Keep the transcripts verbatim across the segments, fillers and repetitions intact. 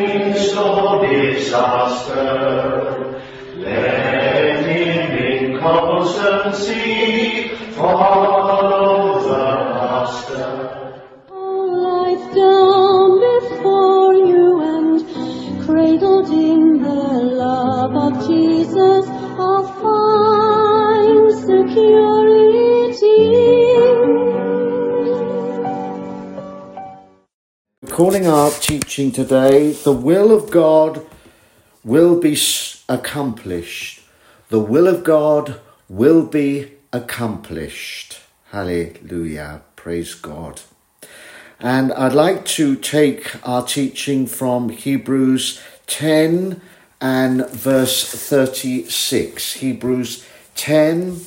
midst of disaster, let him in constancy follow the Master. Life down before you and cradled in the love of Jesus, I'll find security. Calling our teaching today, the will of God will be accomplished. The will of God will be accomplished. Hallelujah. Praise God. And I'd like to take our teaching from Hebrews ten and verse thirty-six. Hebrews ten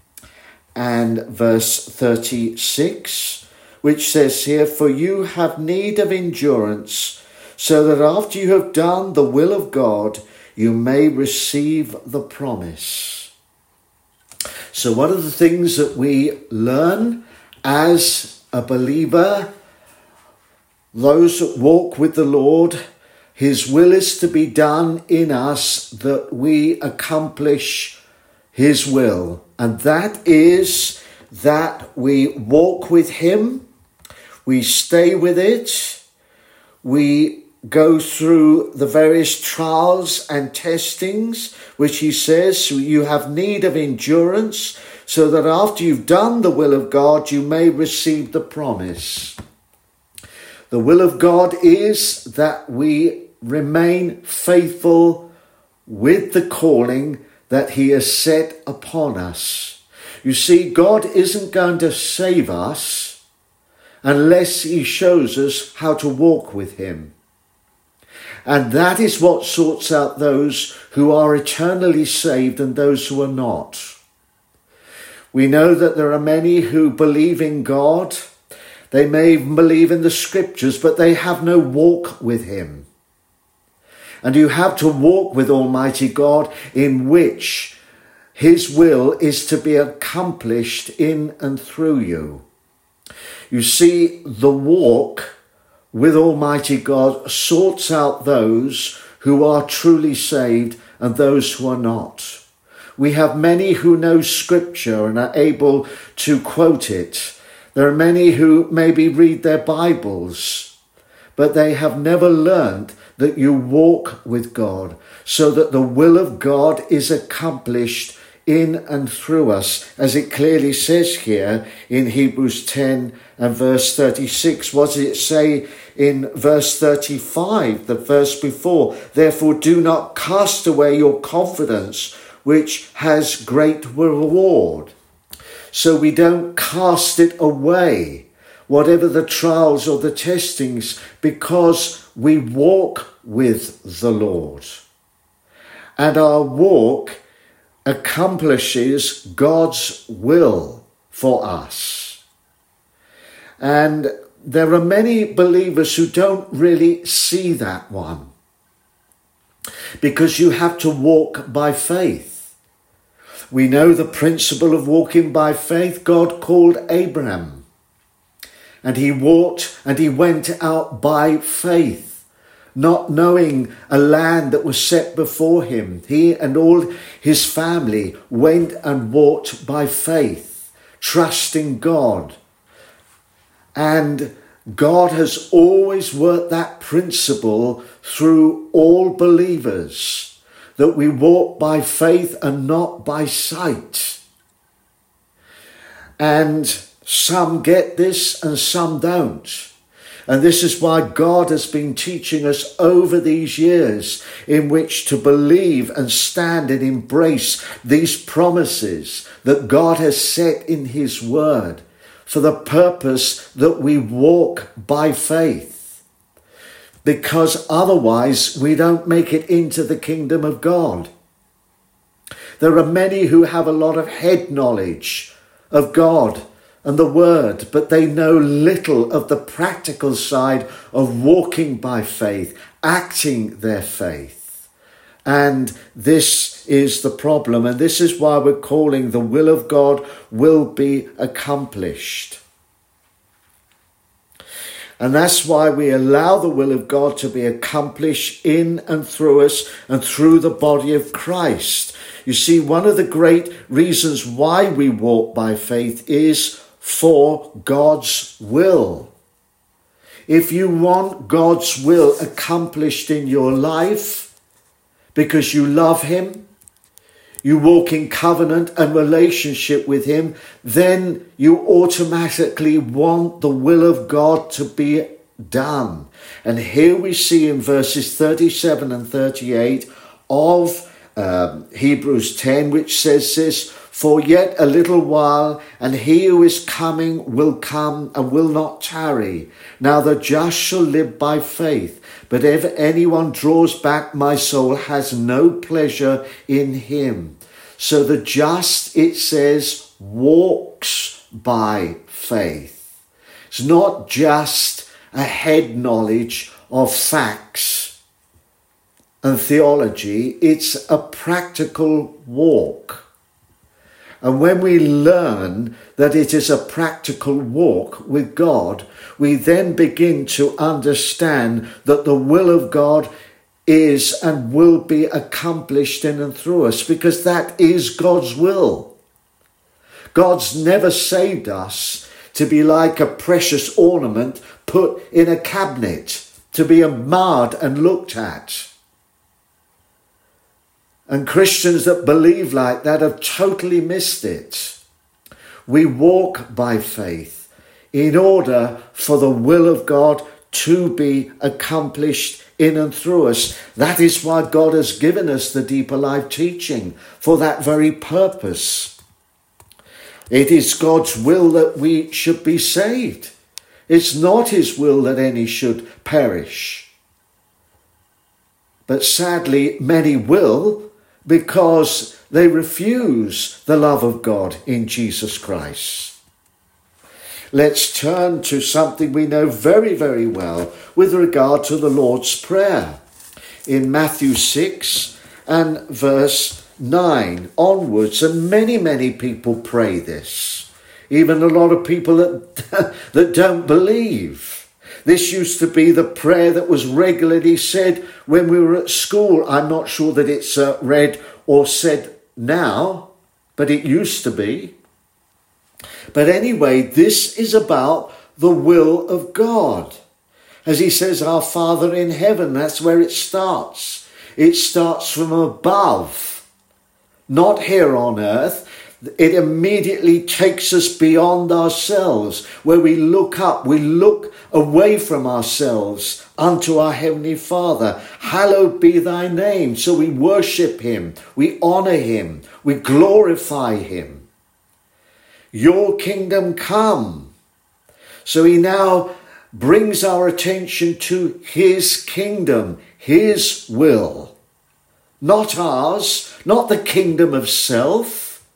and verse thirty-six, which says here, "For you have need of endurance, so that after you have done the will of God, you may receive the promise." So one of the things that we learn as a believer, those that walk with the Lord, his will is to be done in us that we accomplish his will. And that is that we walk with him, we stay with it, we go through the various trials and testings, which he says you have need of endurance, so that after you've done the will of God, you may receive the promise. The will of God is that we remain faithful with the calling that he has set upon us. You see, God isn't going to save us unless he shows us how to walk with him. And that is what sorts out those who are eternally saved and those who are not. We know that there are many who believe in God. They may even believe in the scriptures, but they have no walk with him. And you have to walk with Almighty God in which his will is to be accomplished in and through you. You see, the walk with Almighty God sorts out those who are truly saved and those who are not. We have many who know scripture and are able to quote it. There are many who maybe read their Bibles, but they have never learned that you walk with God so that the will of God is accomplished in and through us, as it clearly says here in Hebrews ten and verse thirty-six. What does it say in verse thirty-five, the verse before? "Therefore do not cast away your confidence, which has great reward." So we don't cast it away, whatever the trials or the testings, because we walk with the Lord. And our walk accomplishes God's will for us. And there are many believers who don't really see that one, because you have to walk by faith. We know the principle of walking by faith. God called Abraham, and he walked and he went out by faith, not knowing a land that was set before him. He and all his family went and walked by faith, trusting God. And God has always worked that principle through all believers, that we walk by faith and not by sight. And some get this and some don't. And this is why God has been teaching us over these years in which to believe and stand and embrace these promises that God has set in his word for the purpose that we walk by faith. Because otherwise we don't make it into the kingdom of God. There are many who have a lot of head knowledge of God and the word, but they know little of the practical side of walking by faith, acting their faith. And this is the problem, and this is why we're calling the will of God will be accomplished. And that's why we allow the will of God to be accomplished in and through us and through the body of Christ. You see, one of the great reasons why we walk by faith is for God's will. If you want God's will accomplished in your life because you love him, you walk in covenant and relationship with him, then you automatically want the will of God to be done. And here we see in verses thirty-seven and thirty-eight of um, Hebrews ten, which says this, "For yet a little while, and he who is coming will come and will not tarry. Now the just shall live by faith. But if anyone draws back, my soul has no pleasure in him." So the just, it says, walks by faith. It's not just a head knowledge of facts and theology. It's a practical walk. And when we learn that it is a practical walk with God, we then begin to understand that the will of God is and will be accomplished in and through us, because that is God's will. God's never saved us to be like a precious ornament put in a cabinet, to be admired and looked at. And Christians that believe like that have totally missed it. We walk by faith in order for the will of God to be accomplished in and through us. That is why God has given us the Deeper Life teaching, for that very purpose. It is God's will that we should be saved. It's not his will that any should perish. But sadly, many will, because they refuse the love of God in Jesus Christ. Let's turn to something we know very, very well with regard to the Lord's Prayer. In Matthew six and verse nine onwards, and many, many people pray this. Even a lot of people that, that don't believe. This used to be the prayer that was regularly said when we were at school. I'm not sure that it's uh, read or said now, but it used to be. But anyway, this is about the will of God. As he says, our Father in heaven, that's where it starts. It starts from above, not here on earth. It immediately takes us beyond ourselves, where we look up, we look away from ourselves unto our Heavenly Father. Hallowed be thy name. So we worship him, we honour him, we glorify him. Your kingdom come. So he now brings our attention to his kingdom, his will. Not ours, not the kingdom of self.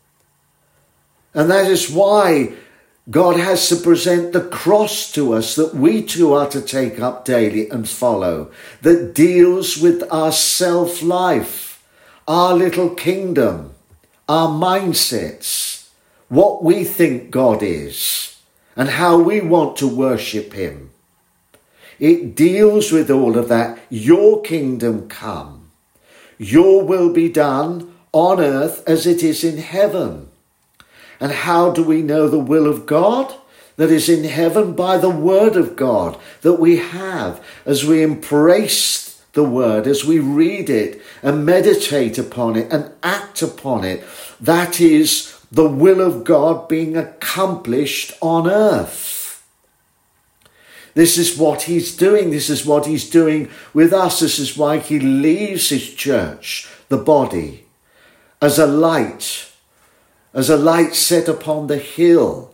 And that is why God has to present the cross to us that we too are to take up daily and follow, that deals with our self-life, our little kingdom, our mindsets, what we think God is, and how we want to worship him. It deals with all of that. Your kingdom come. Your will be done on earth as it is in heaven. And how do we know the will of God that is in heaven? By the word of God that we have as we embrace the word, as we read it and meditate upon it and act upon it. That is the will of God being accomplished on earth. This is what he's doing. This is what he's doing with us. This is why he leaves his church, the body, as a light, as a light set upon the hill.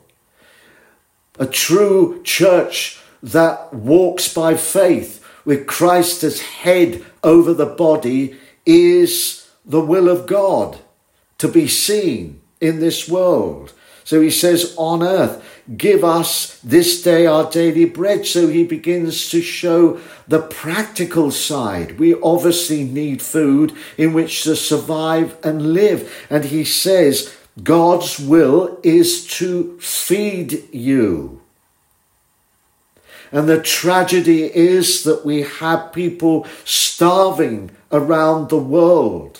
A true church that walks by faith with Christ as head over the body is the will of God to be seen in this world. So he says, on earth, give us this day our daily bread. So he begins to show the practical side. We obviously need food in which to survive and live. And he says, God's will is to feed you. And the tragedy is that we have people starving around the world,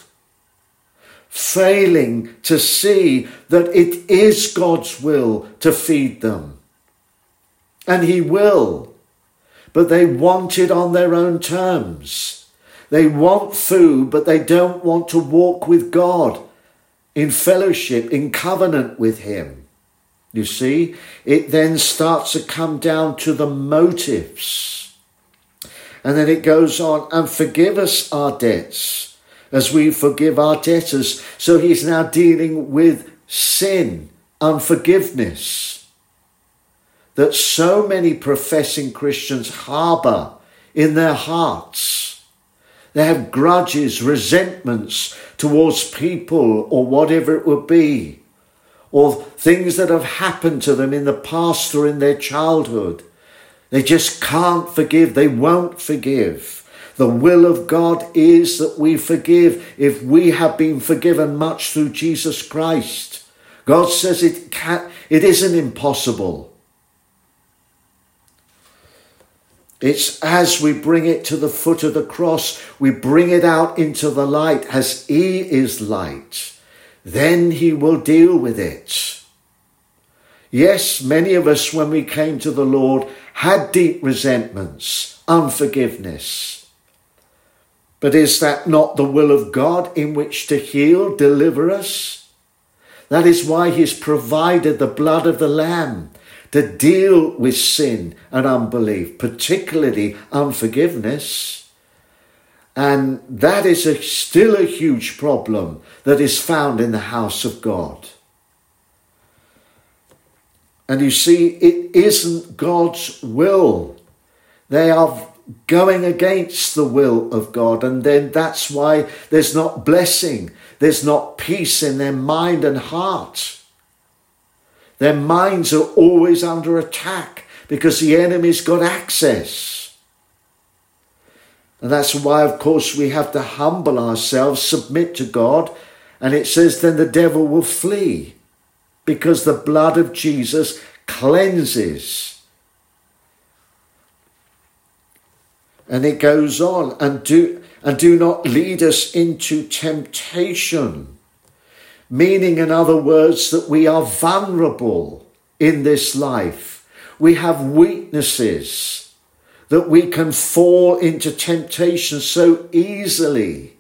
failing to see that it is God's will to feed them. And he will. But they want it on their own terms. They want food, but they don't want to walk with God in fellowship, in covenant with him. You see, it then starts to come down to the motives. And then it goes on, and forgive us our debts as we forgive our debtors. So he's now dealing with sin, unforgiveness, that so many professing Christians harbour in their hearts. They have grudges, resentments towards people or whatever it would be, or things that have happened to them in the past or in their childhood. They just can't forgive. They won't forgive. The will of God is that we forgive if we have been forgiven much through Jesus Christ. God says it can't, it isn't impossible. It's as we bring it to the foot of the cross, we bring it out into the light as he is light. Then he will deal with it. Yes, many of us, when we came to the Lord, had deep resentments, unforgiveness. But is that not the will of God in which to heal, deliver us? That is why he's provided the blood of the Lamb to deal with sin and unbelief, particularly unforgiveness. And that is a, still a huge problem that is found in the house of God. And you see, it isn't God's will. They are going against the will of God. And then that's why there's not blessing. There's not peace in their mind and heart. Their minds are always under attack because the enemy's got access. And that's why, of course, we have to humble ourselves, submit to God. And it says, then the devil will flee, because the blood of Jesus cleanses. And it goes on, and do, and do not lead us into temptation. Meaning, in other words, that we are vulnerable in this life. We have weaknesses, that we can fall into temptation so easily.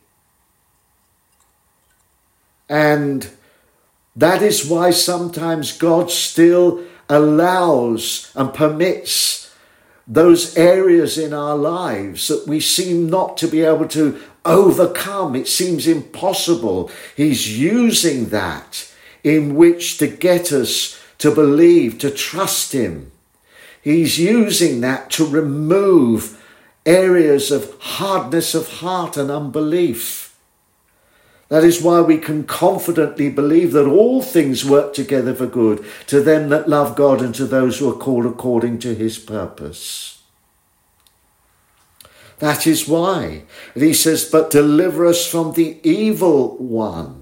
And that is why sometimes God still allows and permits those areas in our lives that we seem not to be able to overcome. It seems impossible. He's using that in which to get us to believe, to trust him. He's using that to remove areas of hardness of heart and unbelief. That is why we can confidently believe that all things work together for good to them that love God and to those who are called according to his purpose. That is why. And he says, but deliver us from the evil one.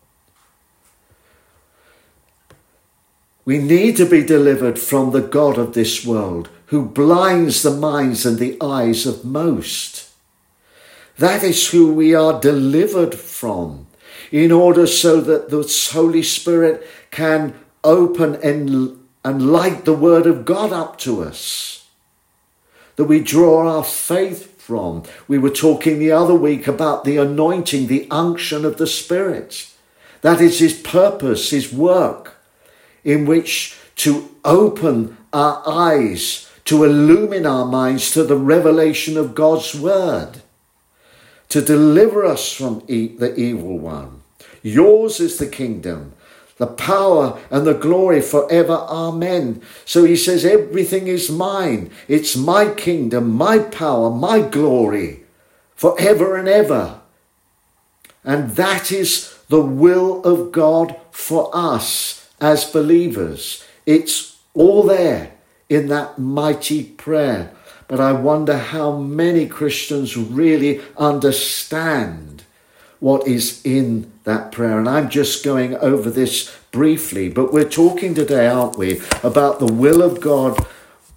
We need to be delivered from the god of this world, who blinds the minds and the eyes of most. That is who we are delivered from, in order so that the Holy Spirit can open and, and light the word of God up to us, that we draw our faith from. We were talking the other week about the anointing, the unction of the Spirit. That is his purpose, his work, in which to open our eyes, to illumine our minds to the revelation of God's word, to deliver us from e- the evil one. Yours is the kingdom, the power and the glory forever. Amen. So he says, everything is mine. It's my kingdom, my power, my glory, forever and ever. And that is the will of God for us as believers. It's all there in that mighty prayer. But I wonder how many Christians really understand what is in that prayer. And I'm just going over this briefly, but we're talking today, aren't we, about the will of God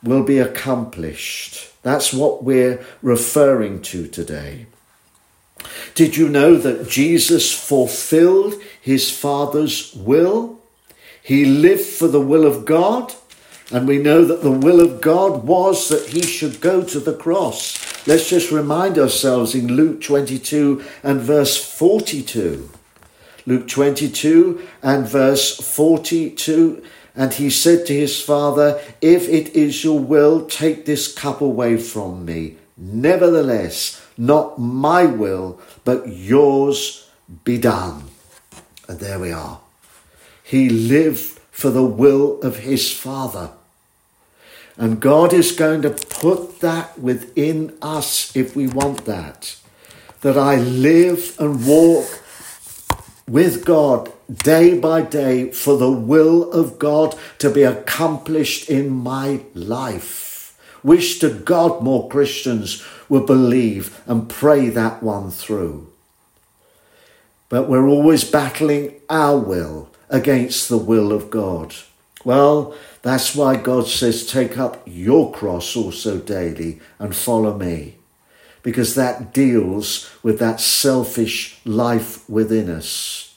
will be accomplished. That's what we're referring to today. Did you know that Jesus fulfilled his Father's will? He lived for the will of God, and we know that the will of God was that he should go to the cross. Let's just remind ourselves in Luke twenty-two and verse forty-two. Luke twenty-two and verse forty-two. And he said to his Father, if it is your will, take this cup away from me. Nevertheless, not my will, but yours be done. And there we are. He lived for the will of his Father. And God is going to put that within us if we want that. That I live and walk with God day by day for the will of God to be accomplished in my life. Wish to God more Christians would believe and pray that one through. But we're always battling our will against the will of God. Well, that's why God says, take up your cross also daily and follow me. Because that deals with that selfish life within us.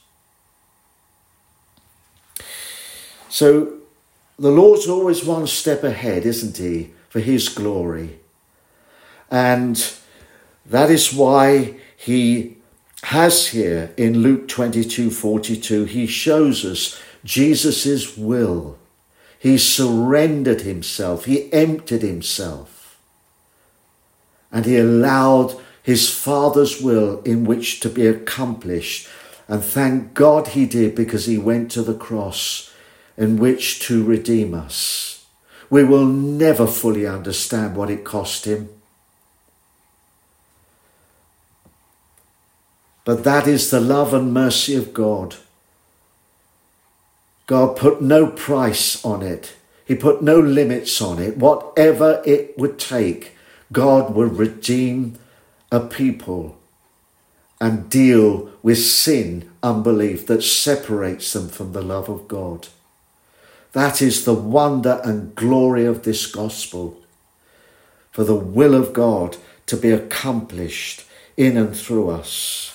So the Lord's always one step ahead, isn't he, for his glory. And that is why he has here in Luke twenty-two forty-two, he shows us Jesus' will. He surrendered himself. He emptied himself. And he allowed his Father's will in which to be accomplished. And thank God he did, because he went to the cross in which to redeem us. We will never fully understand what it cost him. But that is the love and mercy of God. God put no price on it. He put no limits on it. Whatever it would take, God will redeem a people and deal with sin, unbelief that separates them from the love of God. That is the wonder and glory of this gospel. For the will of God to be accomplished in and through us.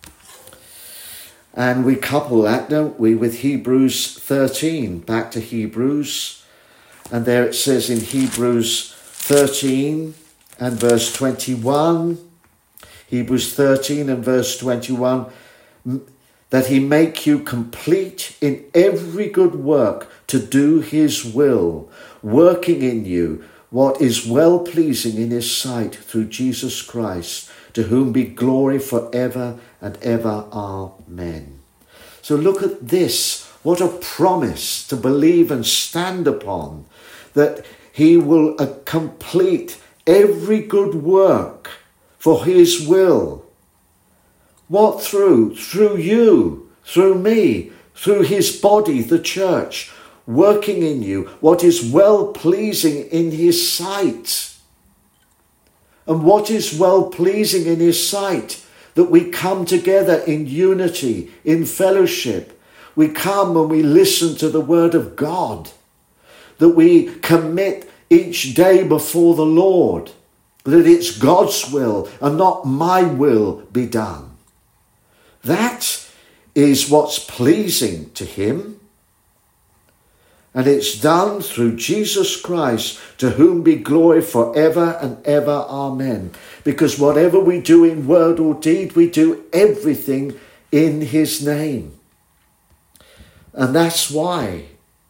And we couple that, don't we, with Hebrews thirteen. Back to Hebrews. And there it says in Hebrews thirteen and verse twenty-one. Hebrews thirteen and verse twenty-one. That he make you complete in every good work to do his will, working in you what is well-pleasing in his sight through Jesus Christ, to whom be glory forever and ever. Amen. So look at this. What a promise to believe and stand upon, that he will uh, complete every good work for his will. What through? Through you, through me, through his body, the church, working in you what is well-pleasing in his sight. And what is well-pleasing in his sight? That we come together in unity, in fellowship. We come and we listen to the word of God. That we commit each day before the Lord. That it's God's will and not my will be done. That is what's pleasing to him. And it's done through Jesus Christ, to whom be glory forever and ever. Amen. Because whatever we do in word or deed, we do everything in his name. And that's why.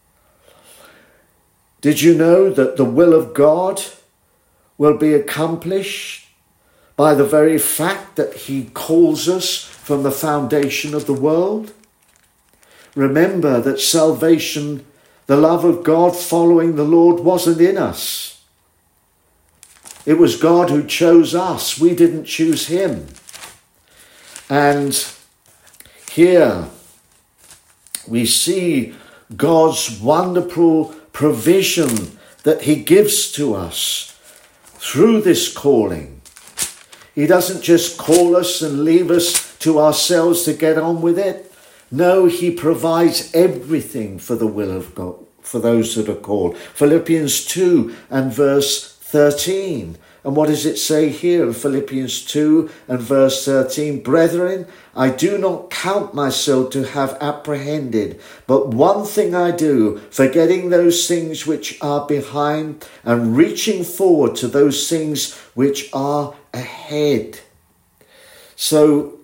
Did you know that the will of God will be accomplished by the very fact that he calls us from the foundation of the world? Remember that salvation, the love of God following the Lord, wasn't in us. It was God who chose us. We didn't choose him. And here we see God's wonderful provision that he gives to us through this calling. He doesn't just call us and leave us to ourselves to get on with it. No, he provides everything for the will of God, for those that are called. Philippians two and verse thirteen. And what does it say here in Philippians two and verse thirteen? Brethren, I do not count myself to have apprehended, but one thing I do, forgetting those things which are behind and reaching forward to those things which are ahead. So,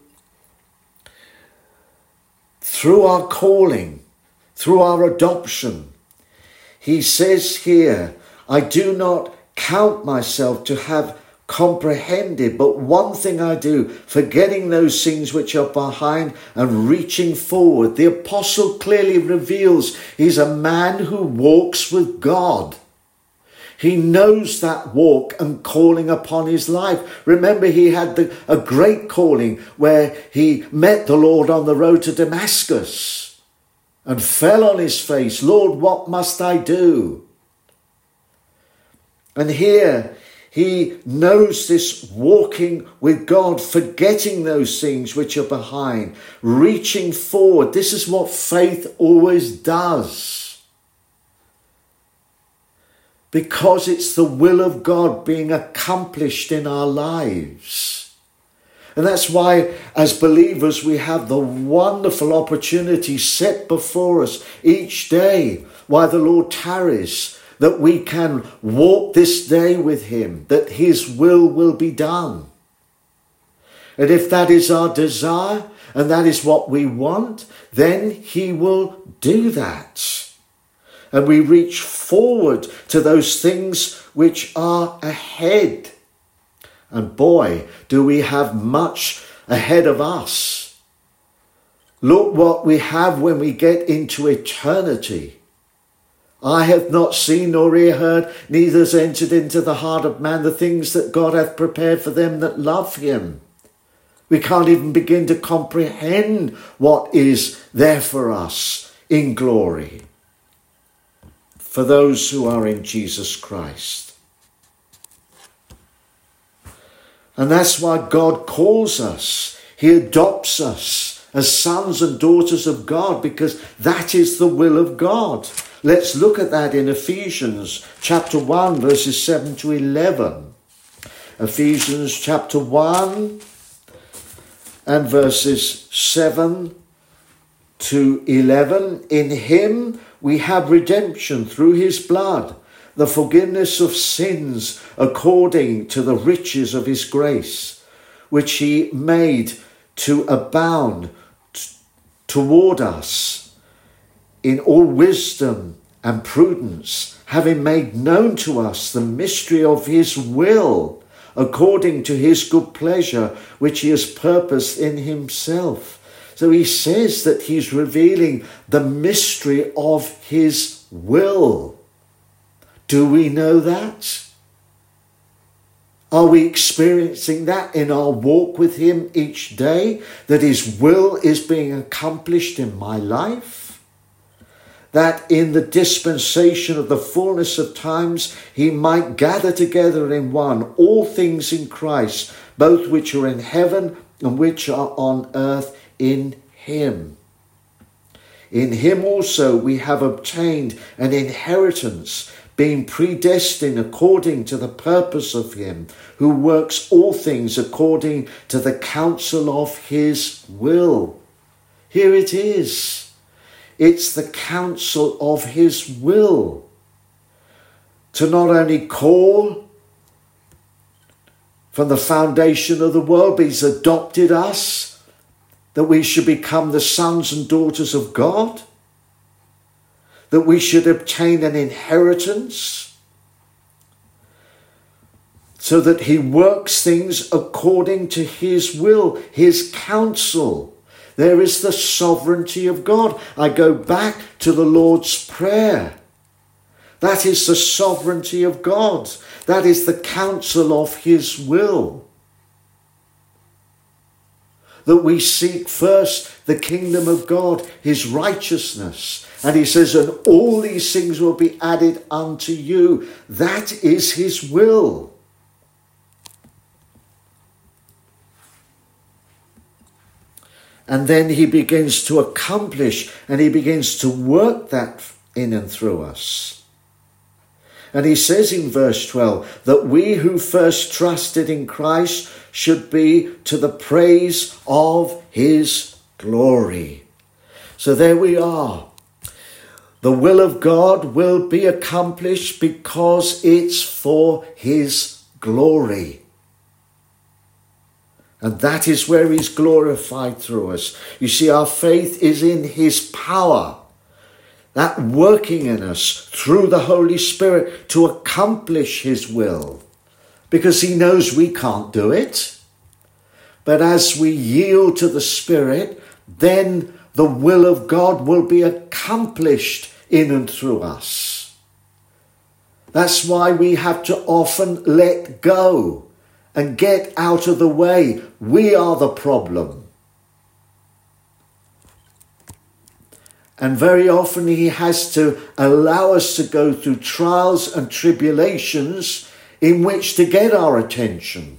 through our calling, through our adoption, he says here, I do not count myself to have comprehended, but one thing I do, forgetting those things which are behind and reaching forward. The apostle clearly reveals he's a man who walks with God. He knows that walk and calling upon his life. Remember, he had the, a great calling where he met the Lord on the road to Damascus and fell on his face. Lord, what must I do? And here he knows this walking with God, forgetting those things which are behind, reaching forward. This is what faith always does. Because it's the will of God being accomplished in our lives. And that's why, as believers, we have the wonderful opportunity set before us each day while the Lord tarries, that we can walk this day with him, that his will will be done. And if that is our desire and that is what we want, then he will do that. And we reach forward to those things which are ahead. And boy, do we have much ahead of us. Look what we have when we get into eternity. I have not seen nor ear heard, neither has entered into the heart of man the things that God hath prepared for them that love him. We can't even begin to comprehend what is there for us in glory, for those who are in Jesus Christ. And that's why God calls us. He adopts us as sons and daughters of God, because that is the will of God. Let's look at that in Ephesians chapter one, verses seven to eleven. Ephesians chapter one and verses seven to eleven. In him we have redemption through his blood, the forgiveness of sins according to the riches of his grace, which he made to abound t- toward us in all wisdom and prudence, having made known to us the mystery of his will, according to his good pleasure, which he has purposed in himself. So he says that he's revealing the mystery of his will. Do we know that? Are we experiencing that in our walk with him each day? That his will is being accomplished in my life? That in the dispensation of the fullness of times he might gather together in one all things in Christ, both which are in heaven and which are on earth, in him. In him also we have obtained an inheritance, being predestined according to the purpose of him who works all things according to the counsel of his will. Here it is. It's the counsel of his will to not only call from the foundation of the world, but he's adopted us, that we should become the sons and daughters of God, that we should obtain an inheritance, so that he works things according to his will, his counsel. There is the sovereignty of God. I go back to the Lord's Prayer. That is the sovereignty of God. That is the counsel of his will. That we seek first the kingdom of God, his righteousness. And he says, and all these things will be added unto you. That is his will. And then he begins to accomplish and he begins to work that in and through us. And he says in verse twelve that we who first trusted in Christ should be to the praise of his glory. So there we are. The will of God will be accomplished because it's for his glory. And that is where he's glorified through us. You see, our faith is in his power, that working in us through the Holy Spirit to accomplish his will, because he knows we can't do it. But as we yield to the Spirit, then the will of God will be accomplished in and through us. That's why we have to often let go and get out of the way. We are the problem. And very often he has to allow us to go through trials and tribulations in which to get our attention.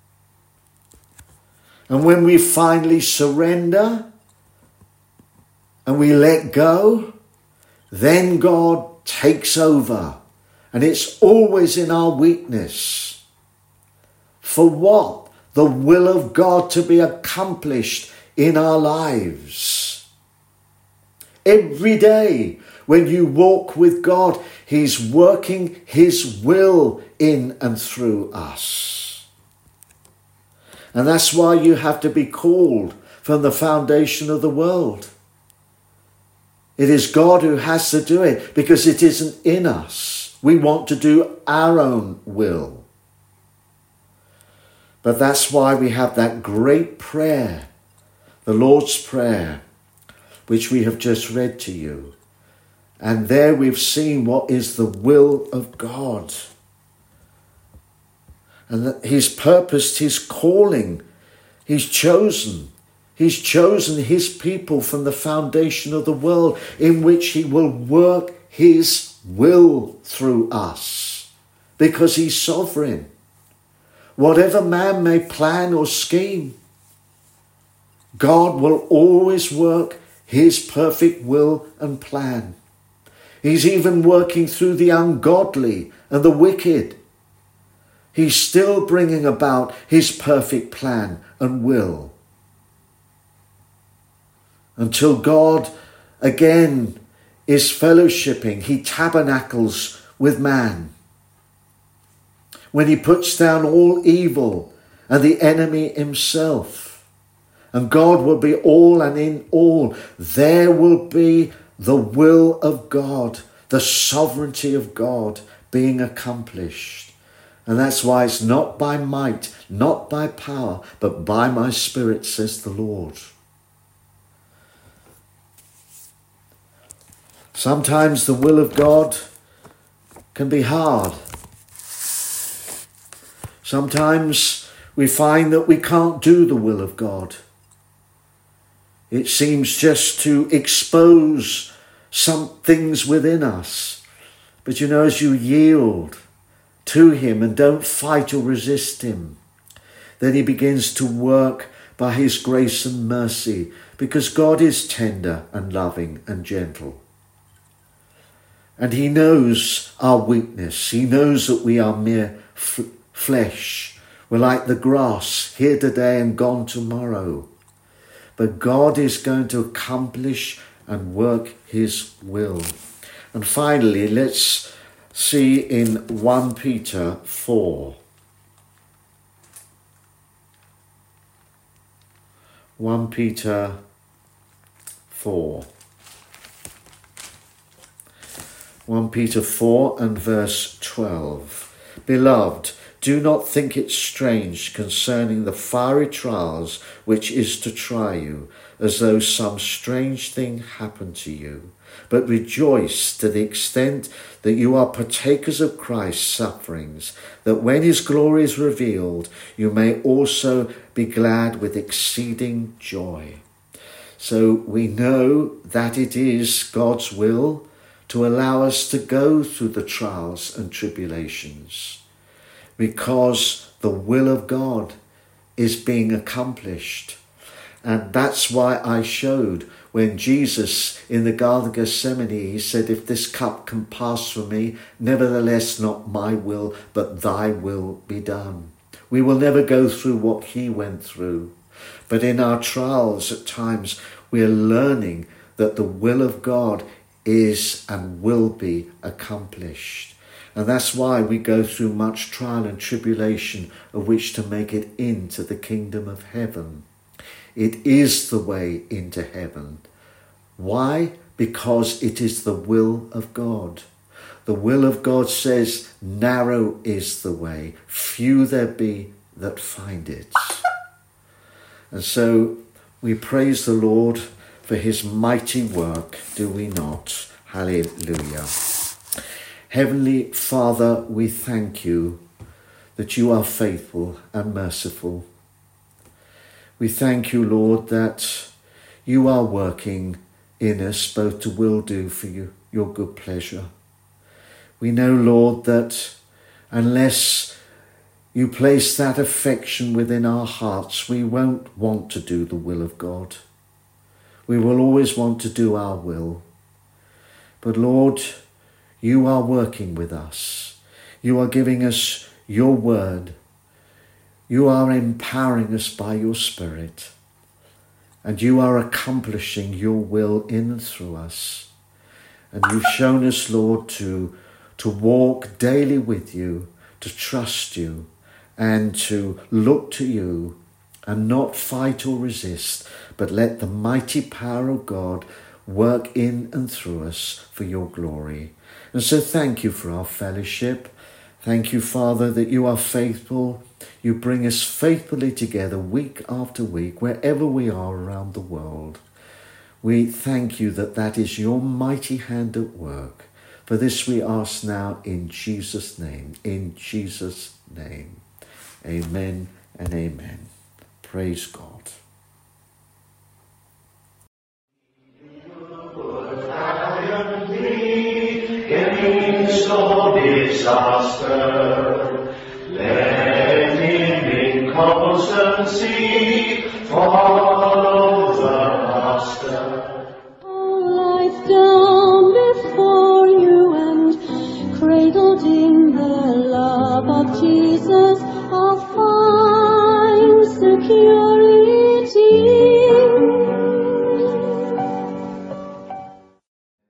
And when we finally surrender and we let go, then God takes over. And it's always in our weakness. For what? The will of God to be accomplished in our lives. Every day when you walk with God, he's working his will in and through us. And that's why you have to be called from the foundation of the world. It is God who has to do it because it isn't in us. We want to do our own will. But that's why we have that great prayer, the Lord's Prayer, which we have just read to you. And there we've seen what is the will of God. And that he's purposed, his calling, he's chosen. He's chosen his people from the foundation of the world in which he will work his will through us. Because he's sovereign. Whatever man may plan or scheme, God will always work his perfect will and plan. He's even working through the ungodly and the wicked. He's still bringing about his perfect plan and will. Until God again is fellowshipping, he tabernacles with man. When he puts down all evil and the enemy himself, and God will be all and in all, there will be the will of God, the sovereignty of God being accomplished. And that's why it's not by might, not by power, but by my Spirit, says the Lord. Sometimes the will of God can be hard. Sometimes we find that we can't do the will of God. It seems just to expose some things within us. But you know, as you yield to him and don't fight or resist him, then he begins to work by his grace and mercy, because God is tender and loving and gentle. And he knows our weakness. He knows that we are mere f- flesh. We're like the grass, here today and gone tomorrow. But God is going to accomplish and work his will. And finally, let's see in First Peter four. First Peter four. First Peter four and verse twelve. Beloved, do not think it strange concerning the fiery trials which is to try you, as though some strange thing happened to you. But rejoice to the extent that you are partakers of Christ's sufferings, that when his glory is revealed, you may also be glad with exceeding joy. So we know that it is God's will to allow us to go through the trials and tribulations, because the will of God is being accomplished. And that's why I showed when Jesus in the Garden of Gethsemane, he said, if this cup can pass from me, nevertheless not my will, but thy will be done. We will never go through what he went through. But in our trials at times, we are learning that the will of God is and will be accomplished. And that's why we go through much trial and tribulation of which to make it into the kingdom of heaven. It is the way into heaven. Why? Because it is the will of God. The will of God says, narrow is the way, few there be that find it. And so we praise the Lord for his mighty work, do we not? Hallelujah. Heavenly Father, we thank you that you are faithful and merciful. We thank you, Lord, that you are working in us both to will do for you your good pleasure. We know, Lord, that unless you place that affection within our hearts, we won't want to do the will of God. We will always want to do our will. But Lord, you are working with us. You are giving us your word. You are empowering us by your Spirit. And you are accomplishing your will in and through us. And you've shown us, Lord, to, to walk daily with you, to trust you, and to look to you, and not fight or resist, but let the mighty power of God work in and through us for your glory. And so thank you for our fellowship. Thank you, Father, that you are faithful. You bring us faithfully together week after week, wherever we are around the world. We thank you that that is your mighty hand at work. For this we ask now in Jesus' name, in Jesus' name. Amen and amen. Praise God. Disaster, let him in constancy follow the Master. All life down before you and cradled in the love of Jesus, I'll find secure.